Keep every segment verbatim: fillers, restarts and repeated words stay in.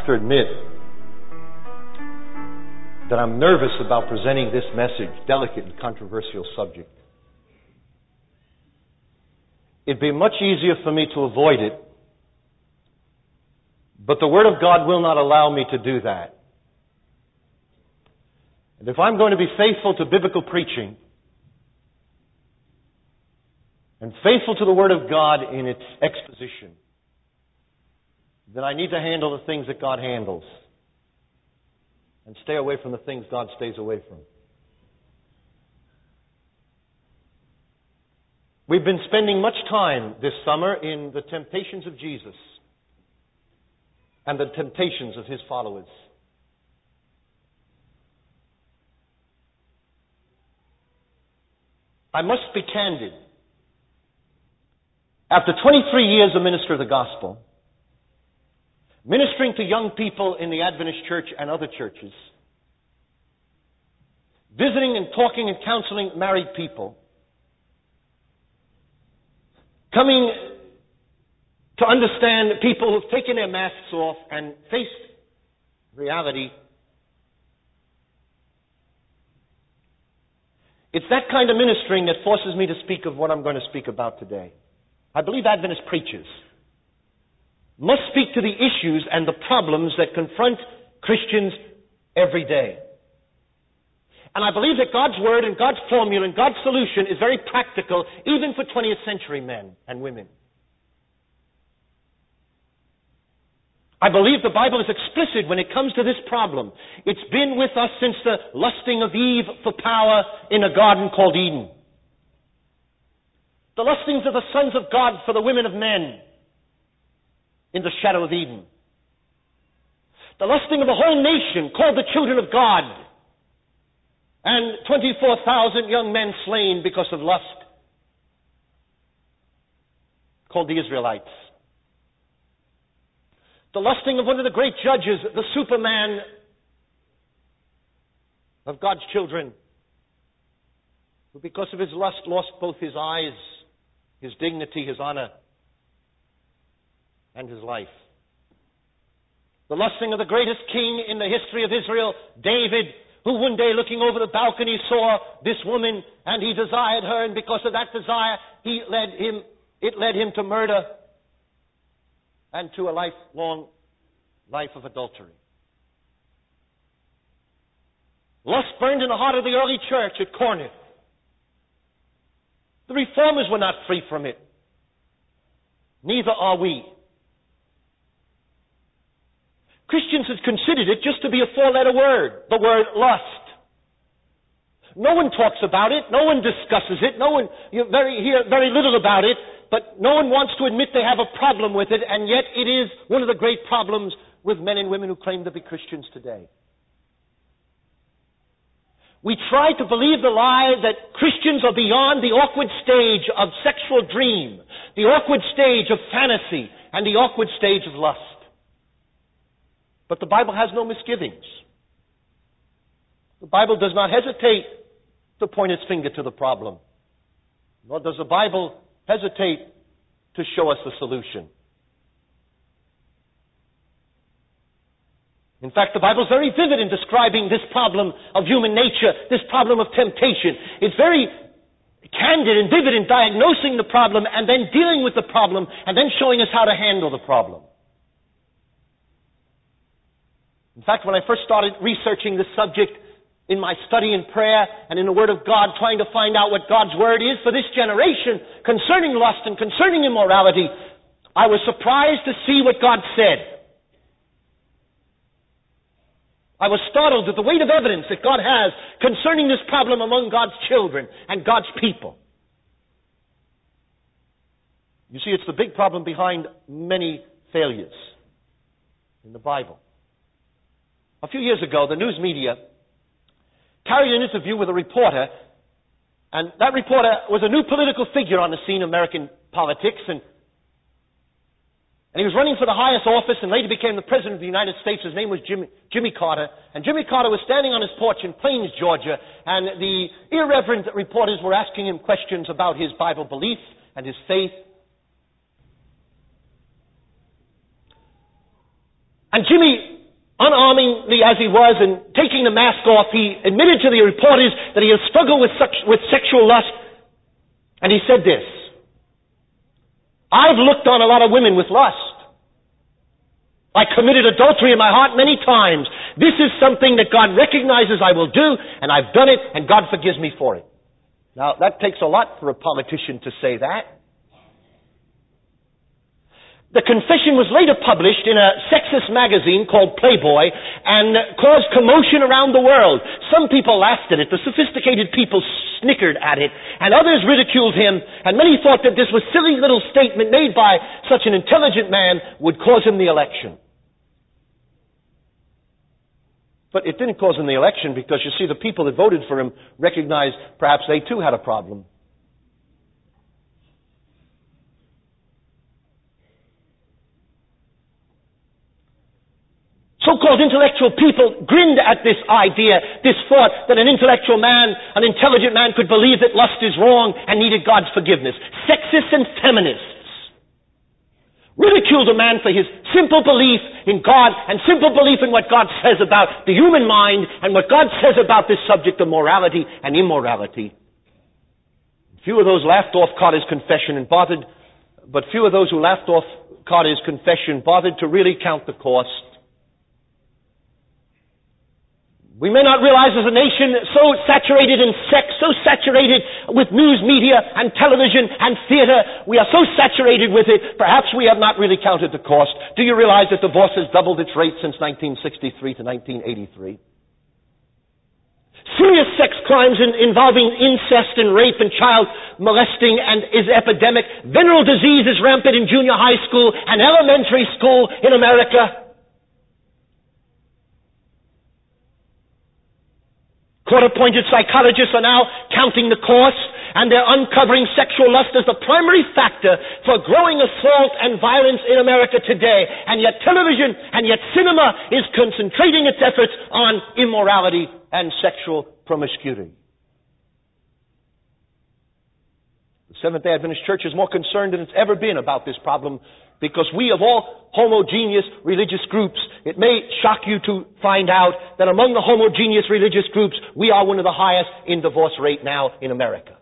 have to admit that I'm nervous about presenting this message, delicate and controversial subject. It'd be much easier for me to avoid it, but the Word of God will not allow me to do that. And if I'm going to be faithful to biblical preaching and faithful to the Word of God in its exposition, then I need to handle the things that God handles and stay away from the things God stays away from. We've been spending much time this summer in the temptations of Jesus and the temptations of His followers. I must be candid. After twenty-three years a minister of the gospel, ministering to young people in the Adventist church and other churches, visiting and talking and counseling married people, coming to understand people who've taken their masks off and faced reality. It's that kind of ministering that forces me to speak of what I'm going to speak about today. I believe Adventist preachers must speak to the issues and the problems that confront Christians every day. And I believe that God's Word and God's formula and God's solution is very practical, even for twentieth century men and women. I believe the Bible is explicit when it comes to this problem. It's been with us since the lusting of Eve for power in a garden called Eden. The lustings of the sons of God for the women of men in the shadow of Eden. The lusting of a whole nation called the children of God. And twenty-four thousand young men slain because of lust, called the Israelites. The lusting of one of the great judges, the Superman of God's children, who because of his lust lost both his eyes, his dignity, his honor, and his life. The lusting of the greatest king in the history of Israel, David, who one day looking over the balcony saw this woman and he desired her, and because of that desire he led him, it led him to murder and to a lifelong life of adultery. Lust burned in the heart of the early church at Corinth. The reformers were not free from it. Neither are we. Christians have considered it just to be a four-letter word, the word lust. No one talks about it. No one discusses it. No one, you very, hear very little about it. But no one wants to admit they have a problem with it, and yet it is one of the great problems with men and women who claim to be Christians today. We try to believe the lie that Christians are beyond the awkward stage of sexual dream, the awkward stage of fantasy, and the awkward stage of lust. But the Bible has no misgivings. The Bible does not hesitate to point its finger to the problem, nor does the Bible hesitate to show us the solution. In fact, the Bible is very vivid in describing this problem of human nature, this problem of temptation. It's very candid and vivid in diagnosing the problem and then dealing with the problem and then showing us how to handle the problem. In fact, when I first started researching this subject in my study in prayer and in the Word of God, trying to find out what God's Word is for this generation concerning lust and concerning immorality, I was surprised to see what God said. I was startled at the weight of evidence that God has concerning this problem among God's children and God's people. You see, it's the big problem behind many failures in the Bible. A few years ago, the news media carried an interview with a reporter, and that reporter was a new political figure on the scene of American politics, and, and he was running for the highest office and later became the President of the United States. His name was Jimmy, Jimmy Carter, and Jimmy Carter was standing on his porch in Plains, Georgia, and the irreverent reporters were asking him questions about his Bible belief and his faith. And Jimmy unarmingly as he was and taking the mask off, he admitted to the reporters that he had struggled with, such, with sexual lust. And he said this, I've looked on a lot of women with lust. I committed adultery in my heart many times. This is something that God recognizes I will do, and I've done it, and God forgives me for it. Now, that takes a lot for a politician to say that. The confession was later published in a sexist magazine called Playboy and caused commotion around the world. Some people laughed at it. The sophisticated people snickered at it, and others ridiculed him, and many thought that this was a silly little statement made by such an intelligent man would cause him the election. But it didn't cause him the election because, you see, the people that voted for him recognized perhaps they too had a problem. So-called intellectual people grinned at this idea, this thought that an intellectual man, an intelligent man could believe that lust is wrong and needed God's forgiveness. Sexists and feminists ridiculed a man for his simple belief in God and simple belief in what God says about the human mind and what God says about this subject of morality and immorality. Few of those laughed off Carter's confession and bothered, but few of those who laughed off Carter's confession bothered to really count the cost. We may not realize as a nation so saturated in sex, so saturated with news media and television and theater, we are so saturated with it, perhaps we have not really counted the cost. Do you realize that divorce has doubled its rate since nineteen sixty-three to nineteen eighty-three? Serious sex crimes in, involving incest and rape and child molesting and is epidemic. Venereal disease is rampant in junior high school and elementary school in America. Court-appointed psychologists are now counting the cost, and they're uncovering sexual lust as the primary factor for growing assault and violence in America today. And yet television and yet cinema is concentrating its efforts on immorality and sexual promiscuity. The Seventh-day Adventist Church is more concerned than it's ever been about this problem, because we, of all homogeneous religious groups, it may shock you to find out that among the homogeneous religious groups, we are one of the highest in divorce rate now in America.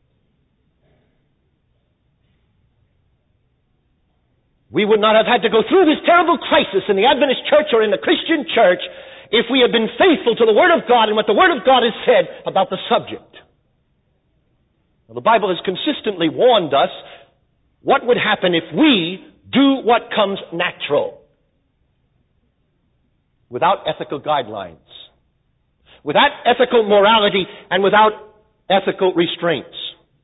We would not have had to go through this terrible crisis in the Adventist Church or in the Christian church if we had been faithful to the Word of God and what the Word of God has said about the subject. Now, the Bible has consistently warned us what would happen if we do what comes natural, without ethical guidelines, without ethical morality, and without ethical restraints.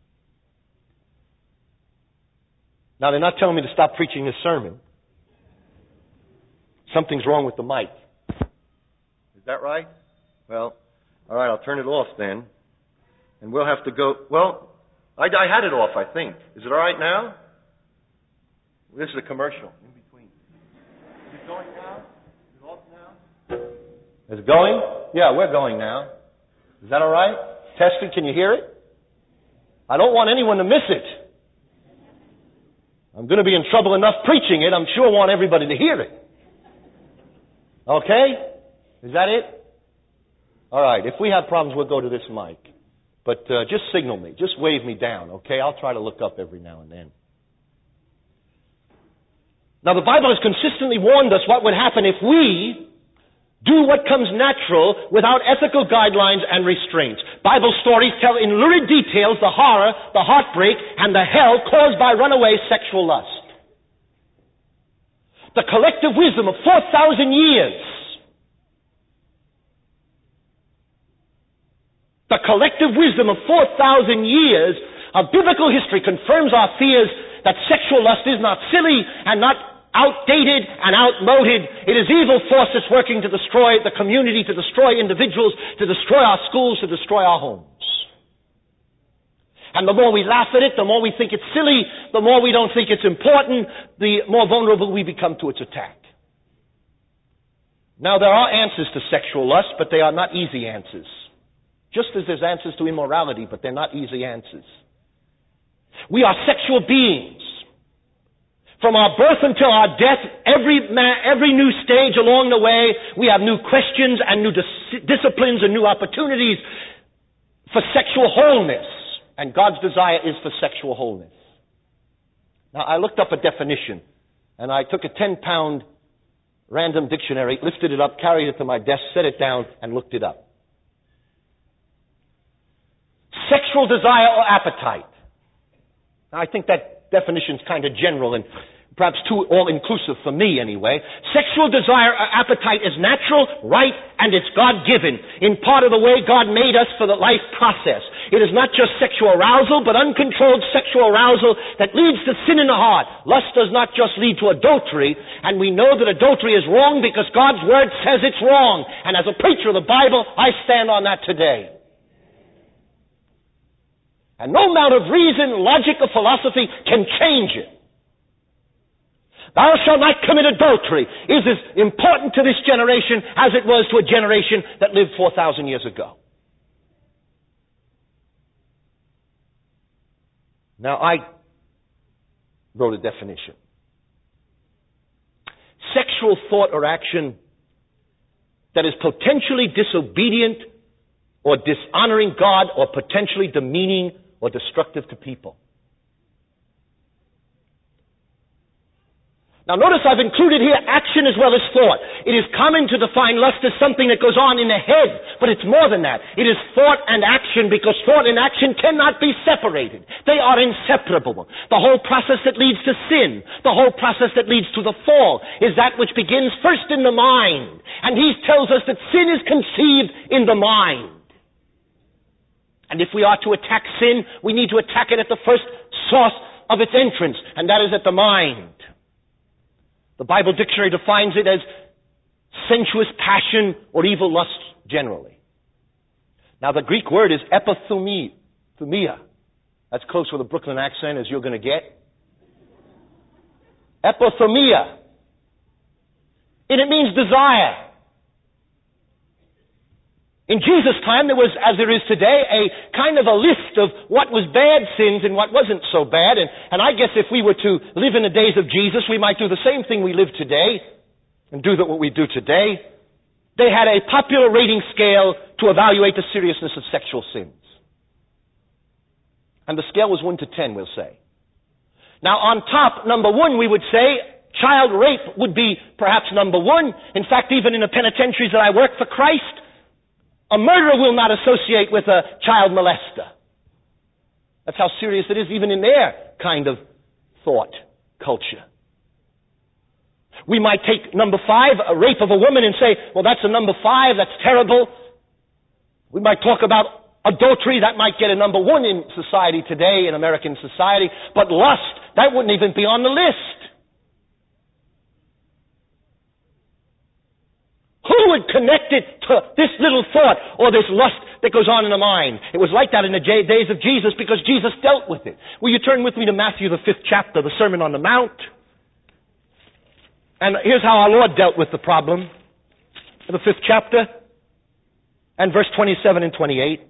Now, they're not telling me to stop preaching this sermon. Something's wrong with the mic. Is that right? Well, all right, I'll turn it off then. And we'll have to go, well, I, I had it off, I think. Is it all right now? This is a commercial in between. Is it going now? Is it off now? Is it going? Yeah, we're going now. Is that all right? Testing, can you hear it? I don't want anyone to miss it. I'm going to be in trouble enough preaching it. I'm sure I want everybody to hear it. Okay? Is that it? All right. If we have problems, we'll go to this mic. But uh, just signal me. Just wave me down, okay? I'll try to look up every now and then. Now, the Bible has consistently warned us what would happen if we do what comes natural without ethical guidelines and restraints. Bible stories tell in lurid details the horror, the heartbreak, and the hell caused by runaway sexual lust. The collective wisdom of four thousand years. The collective wisdom of four thousand years of biblical history confirms our fears that sexual lust is not silly and not outdated and outmoded. It is evil force that's working to destroy the community, to destroy individuals, to destroy our schools, to destroy our homes. And the more we laugh at it, the more we think it's silly, the more we don't think it's important, the more vulnerable we become to its attack. Now, there are answers to sexual lust, but they are not easy answers. Just as there's answers to immorality, but they're not easy answers. We are sexual beings. From our birth until our death, every ma- every new stage along the way, we have new questions and new dis- disciplines and new opportunities for sexual wholeness. And God's desire is for sexual wholeness. Now, I looked up a definition, and I took a ten-pound random dictionary, lifted it up, carried it to my desk, set it down, and looked it up. Sexual desire or appetite. Now, I think that definition is kind of general and perhaps too all-inclusive for me anyway. Sexual desire or appetite is natural, right, and it's God-given in part of the way God made us for the life process. It is not just sexual arousal, but uncontrolled sexual arousal that leads to sin in the heart. Lust does not just lead to adultery, and we know that adultery is wrong because God's Word says it's wrong. And as a preacher of the Bible, I stand on that today. And no amount of reason, logic, or philosophy can change it. Thou shalt not commit adultery is as important to this generation as it was to a generation that lived four thousand years ago. Now, I wrote a definition. Sexual thought or action that is potentially disobedient or dishonoring God or potentially demeaning or destructive to people. Now notice I've included here action as well as thought. It is common to define lust as something that goes on in the head, but it's more than that. It is thought and action because thought and action cannot be separated. They are inseparable. The whole process that leads to sin, the whole process that leads to the fall, is that which begins first in the mind. And he tells us that sin is conceived in the mind. And if we are to attack sin, we need to attack it at the first source of its entrance, and that is at the mind. The Bible dictionary defines it as sensuous passion or evil lust generally. Now the Greek word is epithumia. That's close with a Brooklyn accent as you're going to get. Epithumia. And it means desire. In Jesus' time, there was, as there is today, a kind of a list of what was bad sins and what wasn't so bad. And, and I guess if we were to live in the days of Jesus, we might do the same thing we live today and do that what we do today. They had a popular rating scale to evaluate the seriousness of sexual sins. And the scale was one to ten, we'll say. Now, on top, number one, we would say, child rape would be perhaps number one. In fact, even in the penitentiaries that I work for Christ, a murderer will not associate with a child molester. That's how serious it is even in their kind of thought culture. We might take number five, a rape of a woman, and say, well, that's a number five, that's terrible. We might talk about adultery, that might get a number one in society today, in American society. But lust, that wouldn't even be on the list. Who would connect it to this little thought or this lust that goes on in the mind? It was like that in the days of Jesus because Jesus dealt with it. Will you turn with me to Matthew, the fifth chapter, the Sermon on the Mount? And here's how our Lord dealt with the problem. In the fifth chapter and verse twenty-seven and twenty-eight.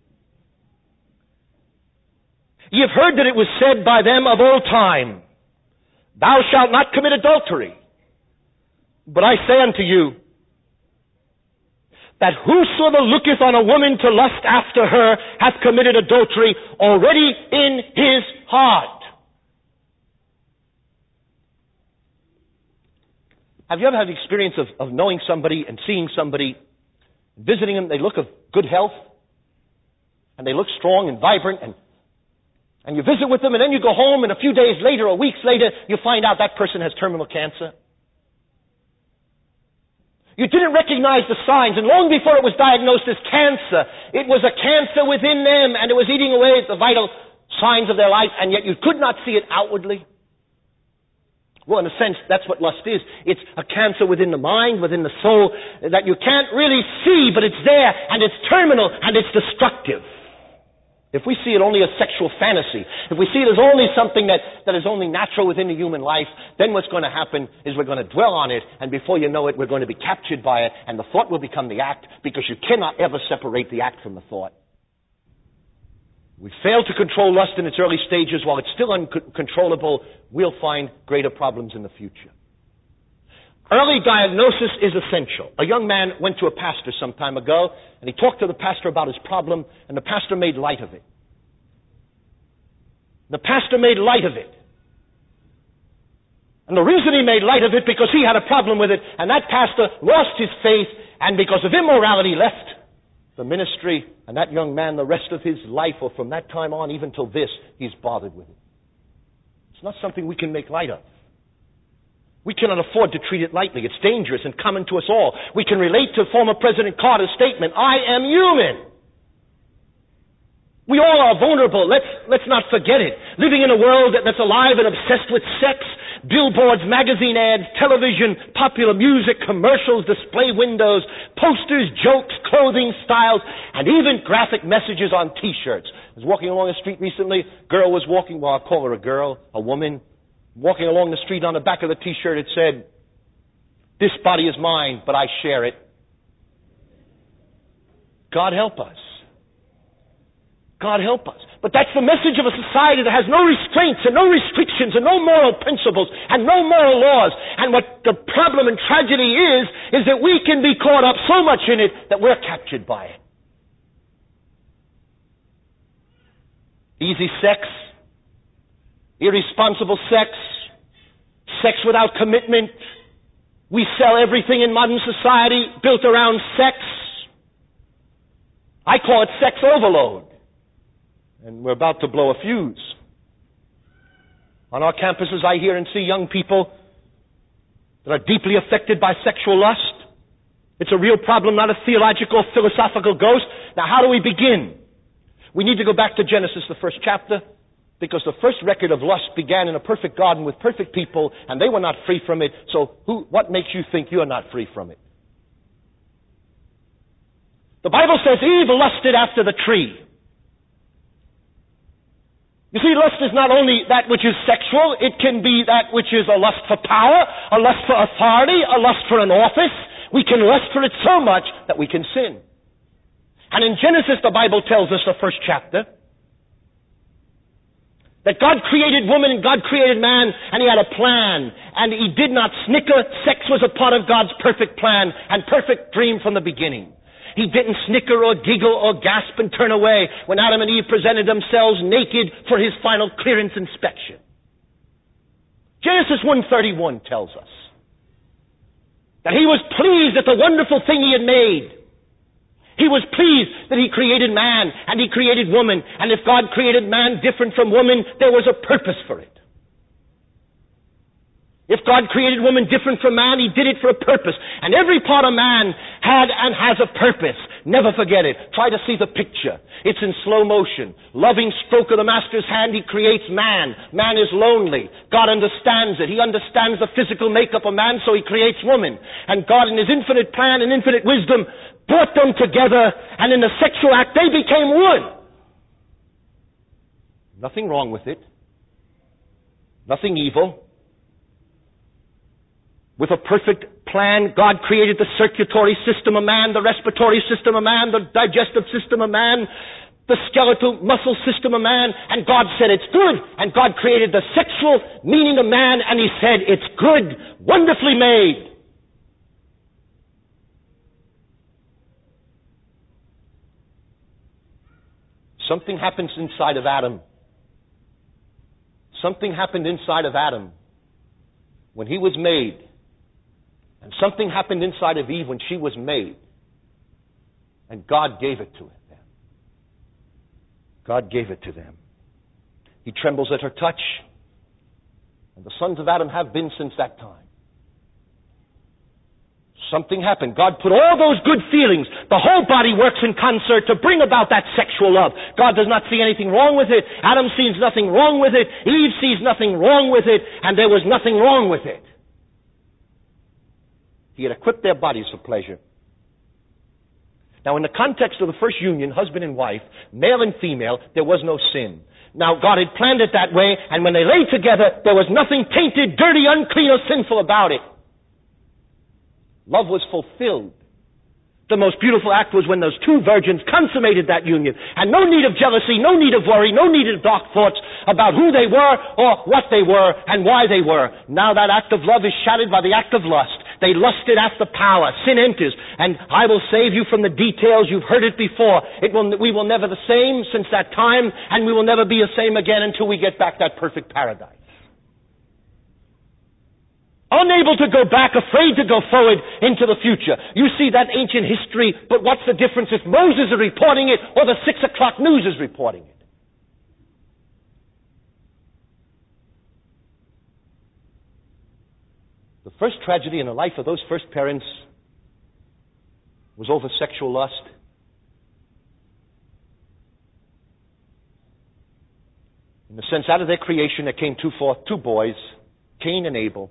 Ye have heard that it was said by them of old time, thou shalt not commit adultery. But I say unto you, that whosoever looketh on a woman to lust after her hath committed adultery already in his heart. Have you ever had the experience of, of knowing somebody and seeing somebody, visiting them, they look of good health, and they look strong and vibrant, and, and you visit with them, and then you go home, and a few days later or weeks later, you find out that person has terminal cancer? You didn't recognize the signs, and long before it was diagnosed as cancer, it was a cancer within them, and it was eating away at the vital signs of their life, and yet you could not see it outwardly. Well, in a sense, that's what lust is. It's a cancer within the mind, within the soul, that you can't really see, but it's there, and it's terminal, and it's destructive. If we see it only as sexual fantasy, if we see it as only something that, that is only natural within the human life, then what's going to happen is we're going to dwell on it, and before you know it, we're going to be captured by it, and the thought will become the act, because you cannot ever separate the act from the thought. We fail to control lust in its early stages while it's still uncontrollable, we'll find greater problems in the future. Early diagnosis is essential. A young man went to a pastor some time ago, and he talked to the pastor about his problem, and the pastor made light of it. The pastor made light of it. And the reason he made light of it, because he had a problem with it, and that pastor lost his faith, and because of immorality left the ministry, and that young man the rest of his life, or from that time on, even till this, he's bothered with it. It's not something we can make light of. We cannot afford to treat it lightly. It's dangerous and common to us all. We can relate to former President Carter's statement, I am human. We all are vulnerable. Let's, let's not forget it. Living in a world that's alive and obsessed with sex, billboards, magazine ads, television, popular music, commercials, display windows, posters, jokes, clothing styles, and even graphic messages on T-shirts. I was walking along the street recently. Girl was walking, well, I'll call her a girl, a woman, walking along the street. On the back of the T-shirt it said, this body is mine, but I share it. God help us. God help us. But that's the message of a society that has no restraints and no restrictions and no moral principles and no moral laws. And what the problem and tragedy is, is that we can be caught up so much in it that we're captured by it. Easy sex, irresponsible sex, sex without commitment. We sell everything in modern society built around sex. I call it sex overload. And we're about to blow a fuse. On our campuses, I hear and see young people that are deeply affected by sexual lust. It's a real problem, not a theological, philosophical ghost. Now, how do we begin? We need to go back to Genesis, the first chapter, because the first record of lust began in a perfect garden with perfect people, and they were not free from it. So who, what makes you think you're not free from it? The Bible says Eve lusted after the tree. You see, lust is not only that which is sexual, it can be that which is a lust for power, a lust for authority, a lust for an office. We can lust for it so much that we can sin. And in Genesis, the Bible tells us, the first chapter, that God created woman and God created man, and He had a plan, and He did not snicker. Sex was a part of God's perfect plan and perfect dream from the beginning. He didn't snicker or giggle or gasp and turn away when Adam and Eve presented themselves naked for His final clearance inspection. Genesis one thirty-one tells us that He was pleased at the wonderful thing He had made. He was pleased that He created man and He created woman. And if God created man different from woman, there was a purpose for it. If God created woman different from man, He did it for a purpose. And every part of man had and has a purpose. Never forget it. Try to see the picture. It's in slow motion. Loving stroke of the Master's hand, He creates man. Man is lonely. God understands it. He understands the physical makeup of man, so He creates woman. And God, in His infinite plan and infinite wisdom, brought them together, and in the sexual act, they became one. Nothing wrong with it. Nothing evil. With a perfect plan, God created the circulatory system of man, the respiratory system of man, the digestive system of man, the skeletal muscle system of man, and God said it's good. And God created the sexual meaning of man, and He said it's good, wonderfully made. Something happens inside of Adam. Something happened inside of Adam when he was made. And something happened inside of Eve when she was made. And God gave it to them. God gave it to them. He trembles at her touch. And the sons of Adam have been since that time. Something happened. God put all those good feelings. The whole body works in concert to bring about that sexual love. God does not see anything wrong with it. Adam sees nothing wrong with it. Eve sees nothing wrong with it. And there was nothing wrong with it. He had equipped their bodies for pleasure. Now, in the context of the first union, husband and wife, male and female, there was no sin. Now, God had planned it that way, and when they lay together, there was nothing tainted, dirty, unclean, or sinful about it. Love was fulfilled. The most beautiful act was when those two virgins consummated that union. And no need of jealousy, no need of worry, no need of dark thoughts about who they were or what they were and why they were. Now that act of love is shattered by the act of lust. They lusted after power. Sin enters. And I will save you from the details. You've heard it before. It will, we will never the same since that time, and we will never be the same again until we get back that perfect paradise. Unable to go back, afraid to go forward into the future. You see that ancient history, but what's the difference if Moses is reporting it or the six o'clock news is reporting it? The first tragedy in the life of those first parents was over sexual lust. In the sense, out of their creation there came two forth, two boys, Cain and Abel.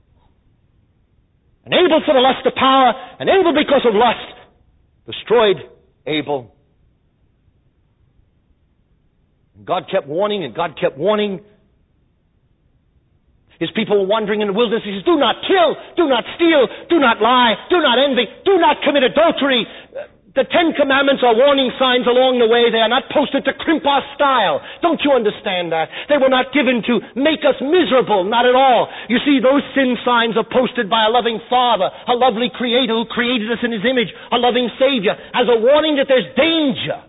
And Abel for the lust of power, and Abel because of lust, destroyed Abel. And God kept warning, and God kept warning. His people were wandering in the wilderness. He says, do not kill, do not steal, do not lie, do not envy, do not commit adultery. The Ten Commandments are warning signs along the way. They are not posted to crimp our style. Don't you understand that? They were not given to make us miserable. Not at all. You see, those sin signs are posted by a loving Father, a lovely Creator who created us in His image, a loving Savior, as a warning that there's danger.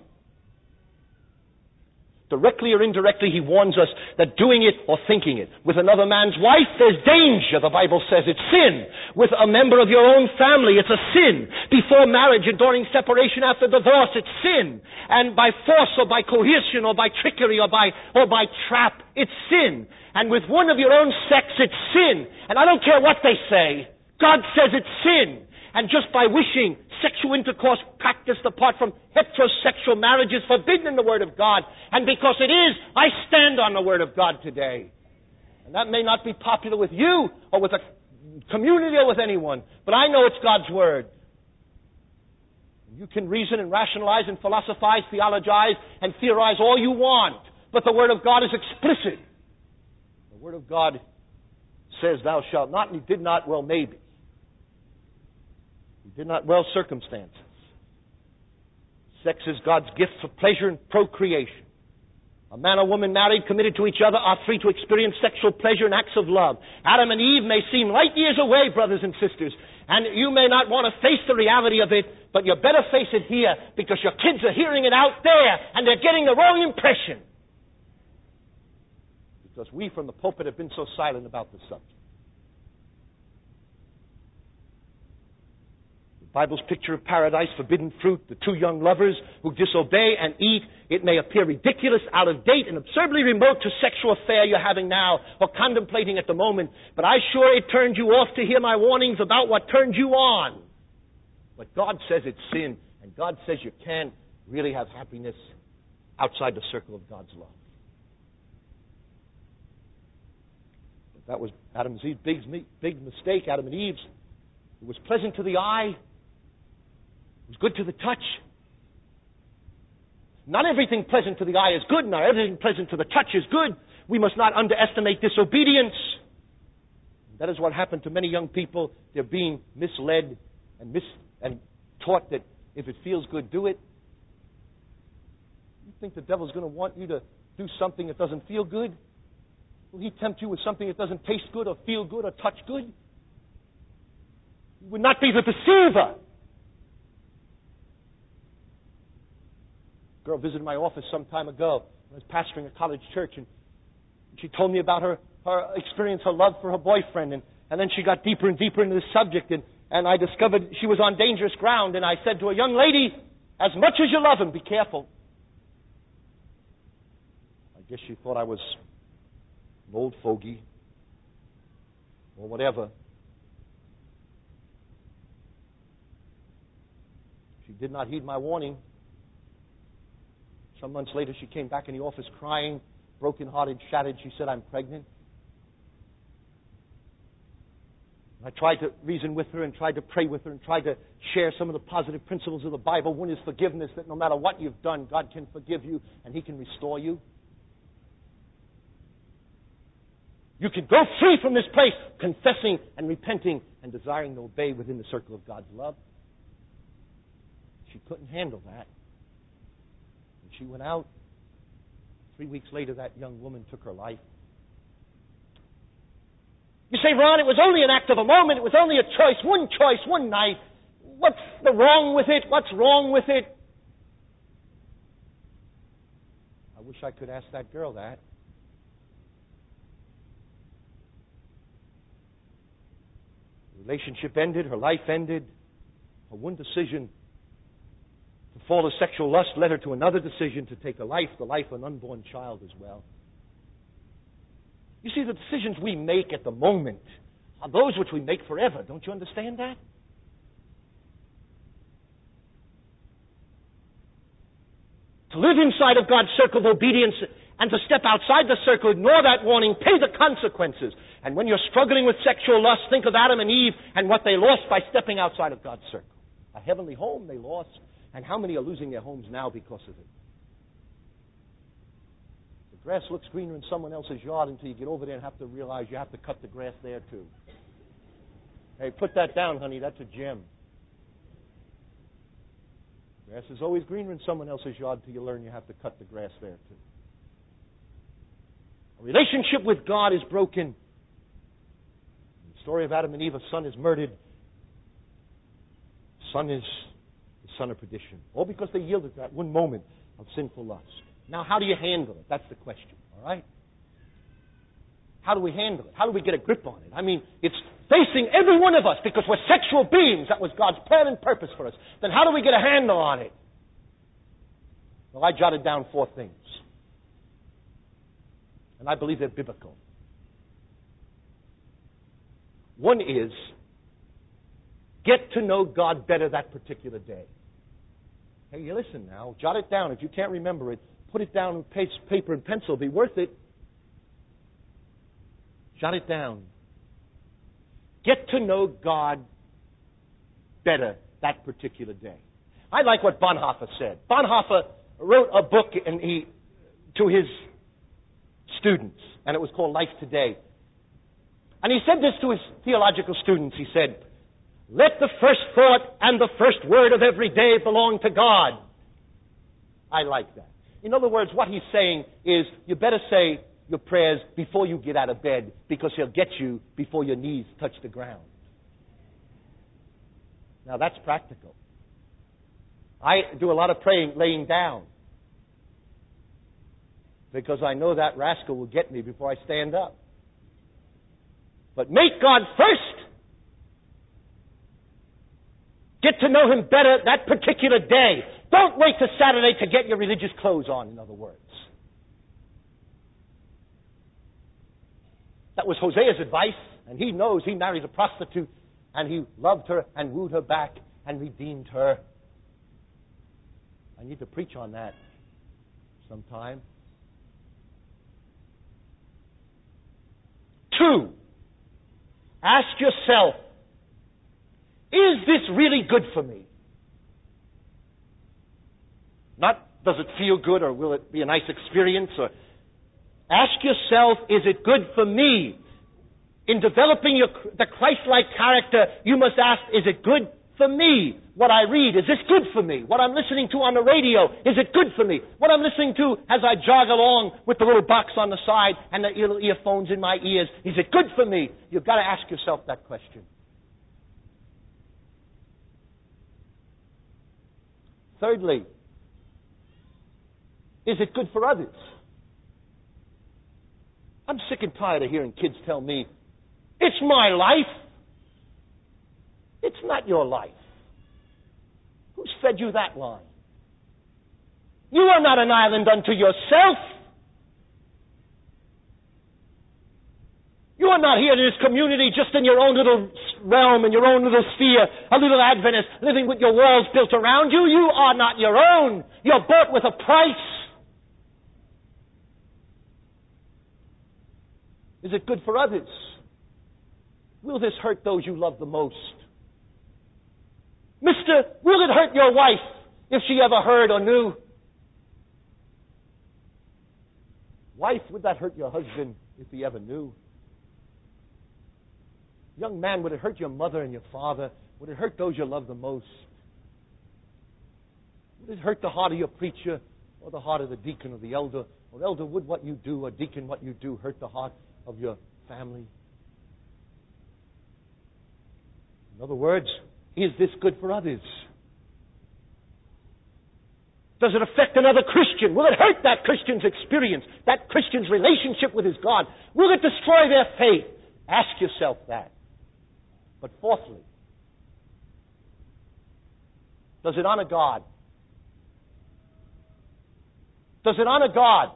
Directly or indirectly, He warns us that doing it or thinking it with another man's wife, there's danger. The Bible says it's sin. With a member of your own family, it's a sin. Before marriage and during separation after divorce, it's sin. And by force or by coercion or by trickery or by, or by trap, it's sin. And with one of your own sex, it's sin. And I don't care what they say. God says it's sin. And just by wishing sexual intercourse practiced apart from heterosexual marriage is forbidden in the Word of God. And because it is, I stand on the Word of God today. And that may not be popular with you or with a community or with anyone, but I know it's God's Word. You can reason and rationalize and philosophize, theologize, and theorize all you want, but the Word of God is explicit. The Word of God says, thou shalt not, and He did not, well, maybe. He did not, well, circumstances. Sex is God's gift for pleasure and procreation. A man or woman married, committed to each other, are free to experience sexual pleasure and acts of love. Adam and Eve may seem light years away, brothers and sisters, and you may not want to face the reality of it, but you better face it here, because your kids are hearing it out there, and they're getting the wrong impression. Because we from the pulpit have been so silent about the subject. The Bible's picture of paradise, forbidden fruit, the two young lovers who disobey and eat. It may appear ridiculous, out of date, and absurdly remote to sexual affair you're having now or contemplating at the moment, but I sure it turned you off to hear my warnings about what turned you on. But God says it's sin, and God says you can't really have happiness outside the circle of God's love. But that was Adam and Eve's big, big mistake, Adam and Eve's. It was pleasant to the eye. It was good to the touch. Not everything pleasant to the eye is good. Not everything pleasant to the touch is good. We must not underestimate disobedience. That is what happened to many young people. They're being misled and, mis- and taught that if it feels good, do it. You think the devil's going to want you to do something that doesn't feel good? Will he tempt you with something that doesn't taste good or feel good or touch good? He would not be the deceiver. A girl visited my office some time ago. I was pastoring a college church, and she told me about her, her experience, her love for her boyfriend, and, and then she got deeper and deeper into the subject, and, and I discovered she was on dangerous ground, and I said to her, young lady, as much as you love him, be careful. I guess she thought I was an old fogey, or whatever. She did not heed my warning. Some months later, she came back in the office crying, broken-hearted, shattered. She said, I'm pregnant. I tried to reason with her and tried to pray with her and tried to share some of the positive principles of the Bible. One is forgiveness, that no matter what you've done, God can forgive you and He can restore you. You can go free from this place, confessing and repenting and desiring to obey within the circle of God's love. she couldn't handle that. And she went out. Three weeks later, that young woman took her life. You say, Ron, it was only an act of a moment. It was only a choice, one choice, one night. What's the wrong with it? What's wrong with it? I wish I could ask that girl that. The relationship ended. Her life ended. Her one decision to fall to sexual lust led her to another decision to take a life, the life of an unborn child as well. You see, the decisions we make at the moment are those which we make forever. Don't you understand that? To live inside of God's circle of obedience and to step outside the circle, ignore that warning, pay the consequences. And when you're struggling with sexual lust, think of Adam and Eve and what they lost by stepping outside of God's circle. A heavenly home they lost, and how many are losing their homes now because of it? The grass looks greener in someone else's yard until you get over there and have to realize you have to cut the grass there too. Hey, put that down, honey. That's a gem. Grass is always greener in someone else's yard until you learn you have to cut the grass there too. A relationship with God is broken. In the story of Adam and Eve, a son is murdered. Son is the son of perdition. All because they yielded to that one moment of sinful lust. Now, how do you handle it? That's the question, all right? How do we handle it? How do we get a grip on it? I mean, it's facing every one of us because we're sexual beings. That was God's plan and purpose for us. Then how do we get a handle on it? Well, I jotted down four things. And I believe they're biblical. One is, get to know God better that particular day. Hey, you listen now. Jot it down. If you can't remember it, put it down with paper and pencil. It'll be worth it. Jot it down. Get to know God better that particular day. I like what Bonhoeffer said. Bonhoeffer wrote a book and he, to his students, and it was called Life Today. And he said this to his theological students. He said, let the first thought and the first word of every day belong to God. I like that. In other words, what he's saying is you better say your prayers before you get out of bed because he'll get you before your knees touch the ground. Now that's practical. I do a lot of praying laying down because I know that rascal will get me before I stand up. But make God first. Get to know Him better that particular day. Don't wait till Saturday to get your religious clothes on, in other words. That was Hosea's advice, and he knows he married a prostitute, and he loved her and wooed her back and redeemed her. I need to preach on that sometime. Two, ask yourself, is this really good for me? Not, does it feel good or will it be a nice experience? Or ask yourself, is it good for me? In developing your, the Christ-like character, you must ask, is it good for me? What I read, is this good for me? What I'm listening to on the radio, is it good for me? What I'm listening to as I jog along with the little box on the side and the little earphones in my ears, is it good for me? You've got to ask yourself that question. Thirdly, is it good for others? I'm sick and tired of hearing kids tell me, it's my life. It's not your life. Who's fed you that line? You are not an island unto yourself. You are not here in this community just in your own little realm, in your own little sphere, a little Adventist, living with your walls built around you. You are not your own. You're bought with a price. Is it good for others? Will this hurt those you love the most? Mister, will it hurt your wife if she ever heard or knew? Wife, would that hurt your husband if he ever knew? Young man, would it hurt your mother and your father? Would it hurt those you love the most? Would it hurt the heart of your preacher or the heart of the deacon or the elder? Or elder, would what you do, or deacon, what you do, hurt the heart of your family? In other words, is this good for others? Does it affect another Christian? Will it hurt that Christian's experience, that Christian's relationship with his God? Will it destroy their faith? Ask yourself that. But fourthly, does it honor God? Does it honor God?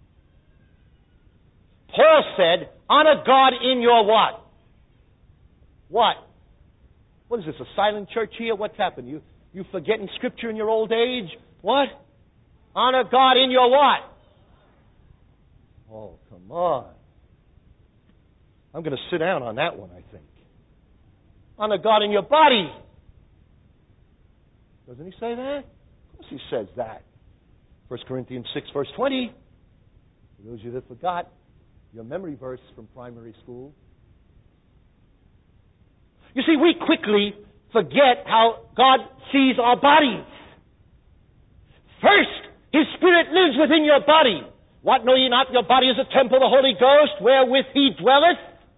Paul said, honor God in your what? What? What is this, a silent church here? What's happened? You, you forgetting Scripture in your old age? What? Honor God in your what? Oh, come on. I'm going to sit down on that one, I think. Honor God in your body. Doesn't he say that? Of course he says that. First Corinthians six, verse twenty. For those of you that forgot, your memory verse from primary school. You see, we quickly forget how God sees our bodies. First, His Spirit lives within your body. What, know ye not, your body is a temple of the Holy Ghost, wherewith He dwelleth?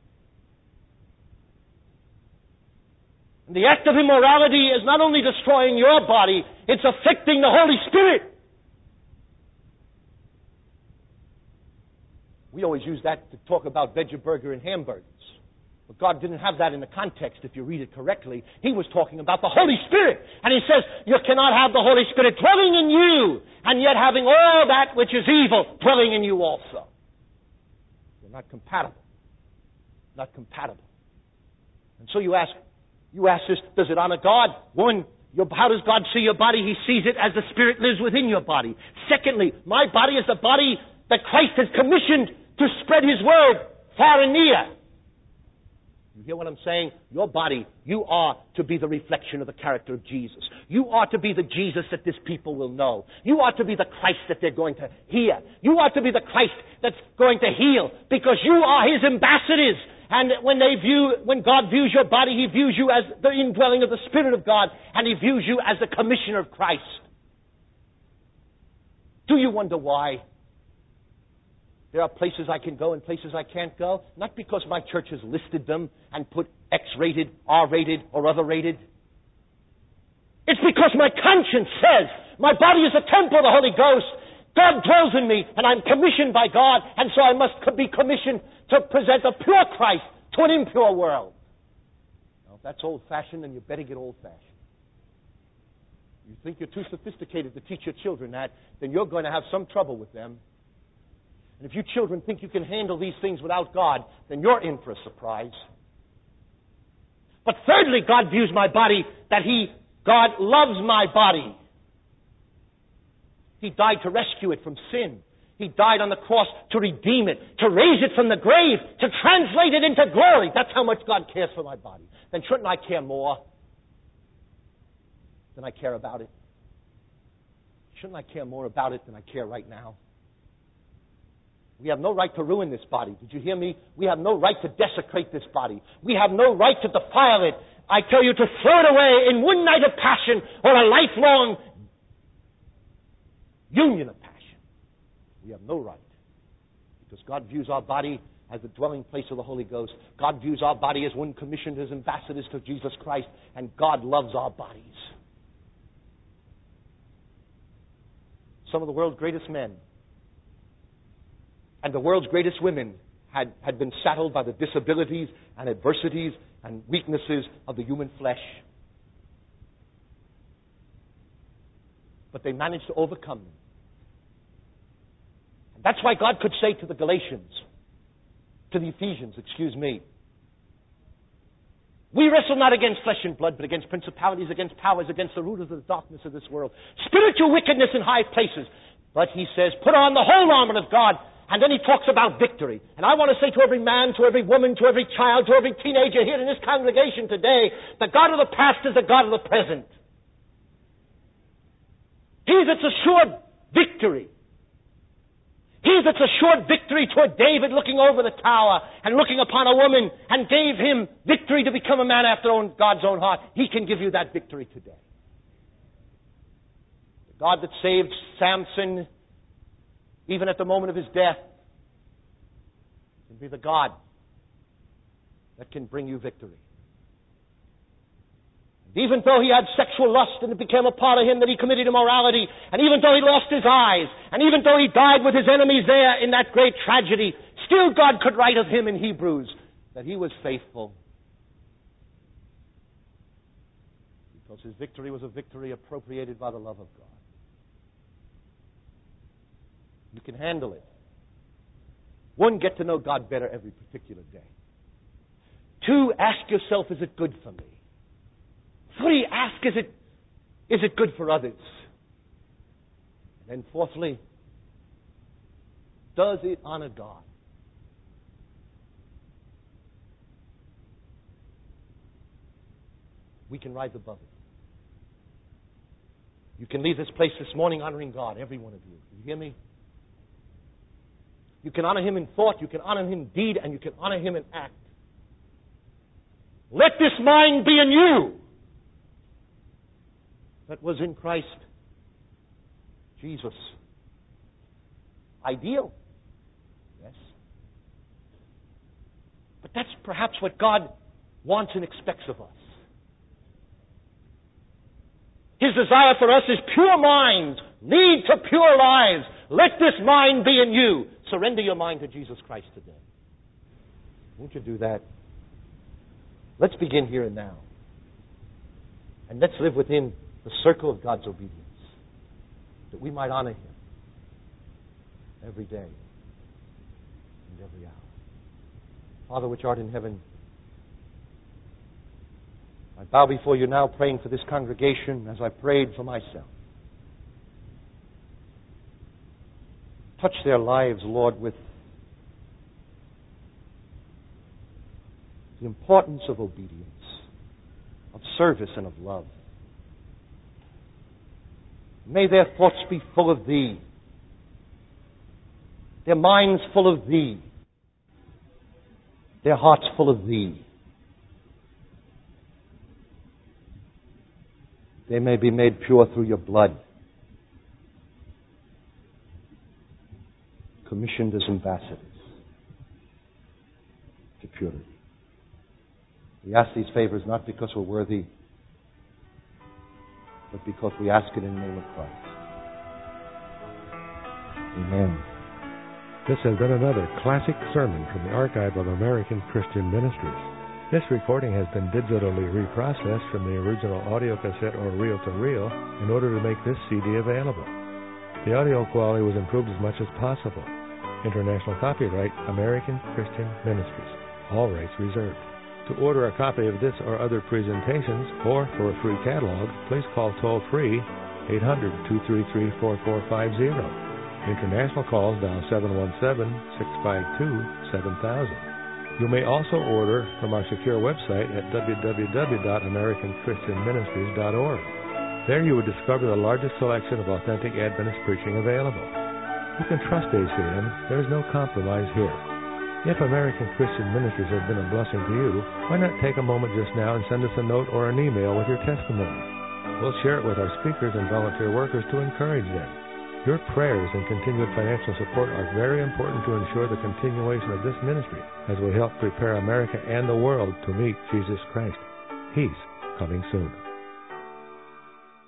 And the act of immorality is not only destroying your body, it's affecting the Holy Spirit. We always use that to talk about veggie-burger and hamburgers. But God didn't have that in the context, if you read it correctly. He was talking about the Holy Spirit. And He says, you cannot have the Holy Spirit dwelling in you, and yet having all that which is evil dwelling in you also. They're not compatible. Not compatible. And so you ask, you ask this, does it honor God? One, your, how does God see your body? He sees it as the Spirit lives within your body. Secondly, my body is the body that Christ has commissioned to spread His word far and near. You hear what I'm saying? Your body, you are to be the reflection of the character of Jesus. You are to be the Jesus that this people will know. You are to be the Christ that they're going to hear. You are to be the Christ that's going to heal, because you are His ambassadors. And when they view, when God views your body, He views you as the indwelling of the Spirit of God, and He views you as the commissioner of Christ. Do you wonder why? There are places I can go and places I can't go. Not because my church has listed them and put X-rated, R-rated, or other-rated. It's because my conscience says my body is a temple of the Holy Ghost. God dwells in me, and I'm commissioned by God, and so I must be commissioned to present a pure Christ to an impure world. Now, if that's old-fashioned, then you better get old-fashioned. You think you're too sophisticated to teach your children that, then you're going to have some trouble with them. And if you children think you can handle these things without God, then you're in for a surprise. But thirdly, God views my body that He, God loves my body. He died to rescue it from sin. He died on the cross to redeem it, to raise it from the grave, to translate it into glory. That's how much God cares for my body. Then shouldn't I care more than I care about it? Shouldn't I care more about it than I care right now? We have no right to ruin this body. Did you hear me? We have no right to desecrate this body. We have no right to defile it. I tell you to throw it away in one night of passion or a lifelong union of passion. We have no right. Because God views our body as the dwelling place of the Holy Ghost. God views our body as one commissioned as ambassadors to Jesus Christ. And God loves our bodies. Some of the world's greatest men and the world's greatest women had, had been saddled by the disabilities and adversities and weaknesses of the human flesh. But they managed to overcome them. And that's why God could say to the Galatians, to the Ephesians, excuse me, we wrestle not against flesh and blood, but against principalities, against powers, against the rulers of the darkness of this world, spiritual wickedness in high places. But he says, put on the whole armor of God. And then he talks about victory. And I want to say to every man, to every woman, to every child, to every teenager here in this congregation today, the God of the past is the God of the present. He that's assured victory. He that's assured victory toward David looking over the tower and looking upon a woman and gave him victory to become a man after own, God's own heart. He can give you that victory today. God that saved Samson even at the moment of his death can be the God that can bring you victory. And even though he had sexual lust and it became a part of him that he committed immorality, and even though he lost his eyes, and even though he died with his enemies there in that great tragedy, still God could write of him in Hebrews that he was faithful. Because his victory was a victory appropriated by the love of God. You can handle it. One, get to know God better every particular day. Two, ask yourself, is it good for me? Three, ask, is it, is it good for others? And then fourthly, does it honor God? We can rise above it. You can leave this place this morning honoring God, every one of you. You hear me? You can honor Him in thought, you can honor Him in deed, and you can honor Him in act. Let this mind be in you that was in Christ Jesus. Ideal? Yes. But that's perhaps what God wants and expects of us. His desire for us is pure minds, lead to pure lives. Let this mind be in you. Surrender your mind to Jesus Christ today. Won't you do that? Let's begin here and now. And let's live within the circle of God's obedience, that we might honor Him every day and every hour. Father, which art in heaven, I bow before you now, praying for this congregation as I prayed for myself. Touch their lives, Lord, with the importance of obedience, of service, and of love. May their thoughts be full of Thee, their minds full of Thee, their hearts full of Thee. They may be made pure through your blood, commissioned as ambassadors to purity. We ask these favors not because we're worthy, but because we ask it in the name of Christ. Amen. This has been another classic sermon from the Archive of American Christian Ministries. This recording has been digitally reprocessed from the original audio cassette or reel-to-reel in order to make this C D available. The audio quality was improved as much as possible. International copyright, American Christian Ministries. All rights reserved. To order a copy of this or other presentations, or for a free catalog, please call toll-free eight hundred, two three three, four four five zero. International calls dial seven one seven, six five two, seven thousand. You may also order from our secure website at w w w dot american christian ministries dot org. There you will discover the largest selection of authentic Adventist preaching available. You can trust A C M. There is no compromise here. If American Christian Ministries has been a blessing to you, why not take a moment just now and send us a note or an email with your testimony? We'll share it with our speakers and volunteer workers to encourage them. Your prayers and continued financial support are very important to ensure the continuation of this ministry as we help prepare America and the world to meet Jesus Christ. He's coming soon.